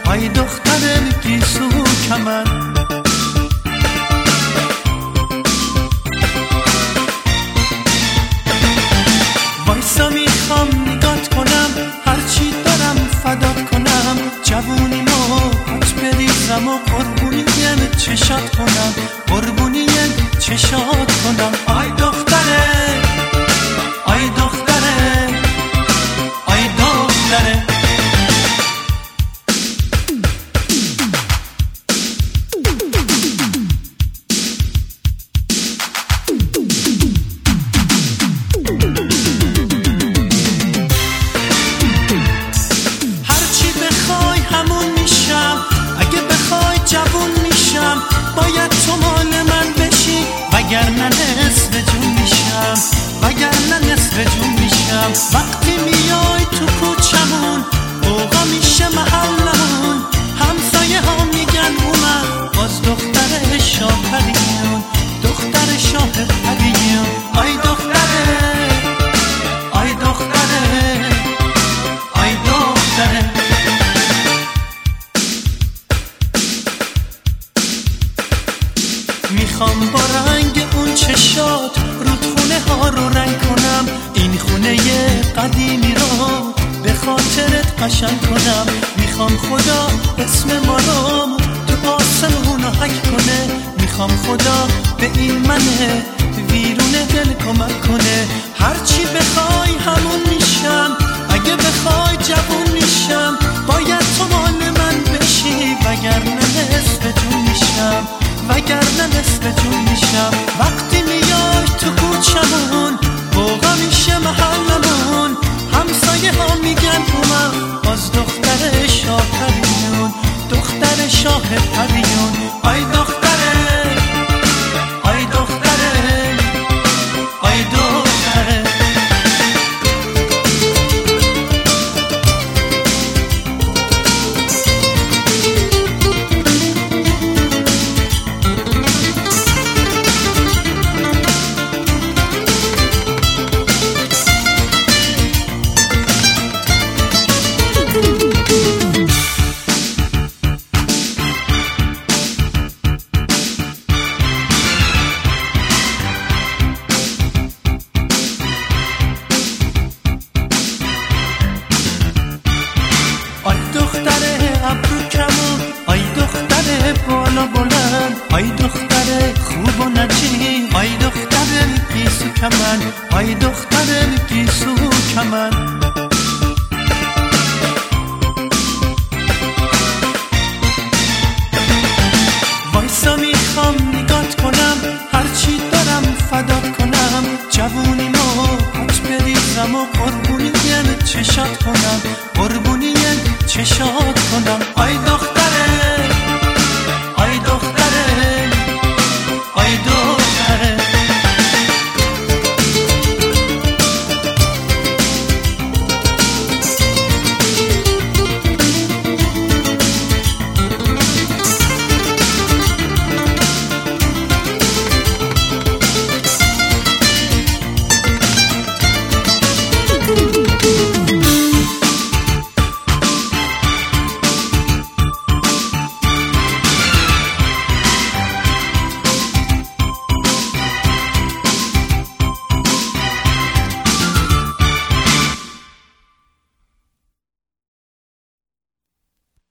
آی دختر گیسو کمن. وایسا میخوام نگات کنم، هرچی دارم فدات کنم، جوونیمو پات بریزم و قربونی چشات کنم، قربونی چشات کنم. آی دختره، آی دختره، آی دختره. هرچی بخوای همون میشم، اگه بخوای جوون میشم، باید تو مال من بشی، وگرنه نصف جون میشم، وگرنه نصف جون میشم. وقتی میای تو کوچمون اوقا میشه محلمون، همسایه ها میگن اومد باز دختر شاه پریون، دختر شاه پریون. آی دختره، آی دختره، آی دختره. میخوام با رنگ اون چشات رودخونه ها رو رنگ کنم، این خونه قدیمی رو به خاطرت قشنگ کنم. میخوام خدا اسم ما رو تو آسمون حک کنه، میخوام خدا به این من ویرون دل کمک کنه. هرچی بخوای همون میشم، اگه بخوای جوون میشم، باید تو مال من بشی، وگرنه نصف جون میشم، وگرنه نصف جون میشم. وقتی میای تو کوچمون بوغا میشه محلمون، همسایه ها میگن اومد باز دختر شاه پریون، دختر شاه پریون. آی دختره، آی دختره، آی دختره. آی دختر ابرو کمون، آی دختر بالا بلند، آی دختر خوب و نجیب، آی دختر گیسو کمن، آی دختر گیسو کمن.